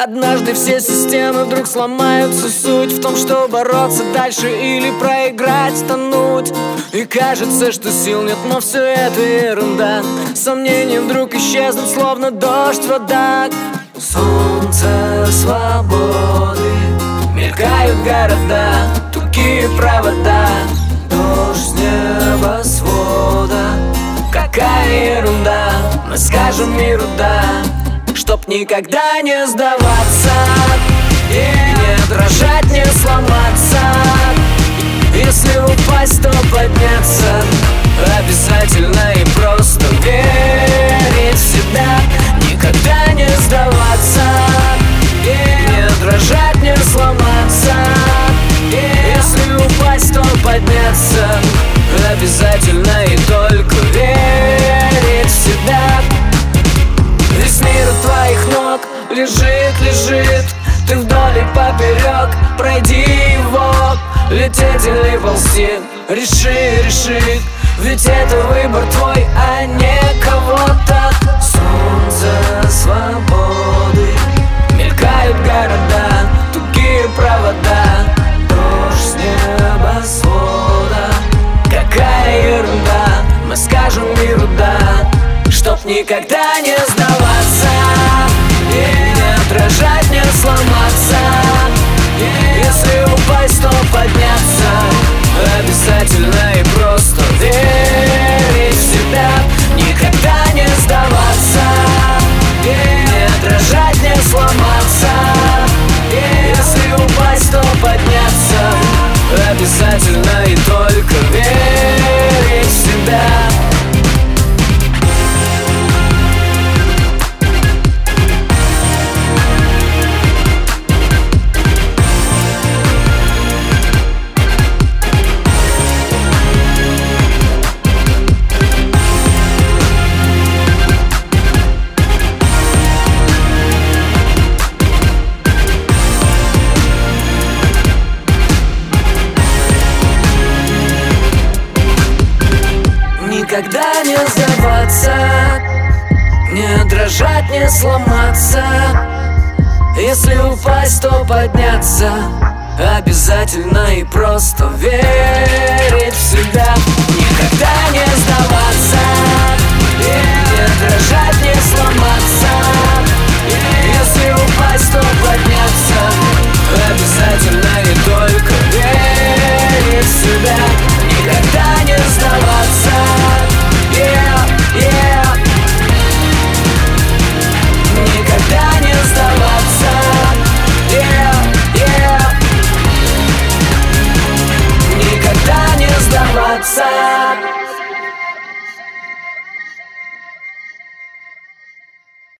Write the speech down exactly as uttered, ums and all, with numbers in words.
Однажды все системы вдруг сломаются. Суть в том, что бороться дальше или проиграть, тонуть. И кажется, что сил нет, но все это ерунда. Сомнения вдруг исчезнут, словно дождь, вода. Солнце свободы, мелькают города, тугие провода. Дождь с небосвода, какая ерунда. Мы скажем миру да, чтоб никогда не сдаваться и не дрожать, не сломаться. Если упасть, то подняться обязательно и просто верить в себя. Никогда не сдаваться и не дрожать, не сломаться. Если упасть, то подняться обязательно и только верить в себя. Весь мир у твоих ног лежит, лежит. Ты вдоль и поперек пройди его. Лететь или ползти, реши, реши. Ведь это выбор твой, а не кого-то. Солнце свободы, мелькают города, тугие провода. Дождь с небосвода, какая ерунда. Мы скажем миру да, чтоб никогда не сдаваться и не дрожать, не сломаться. Если упасть, то подняться обязательно и просто верить в себя. Никогда не сдаваться и не дрожать, не сломаться. Если упасть, то подняться обязательно и только верить в себя. Никогда не сдаваться, не дрожать, не сломаться. Если упасть, то подняться обязательно и просто верить в себя. Никогда не сдаваться и не дрожать, не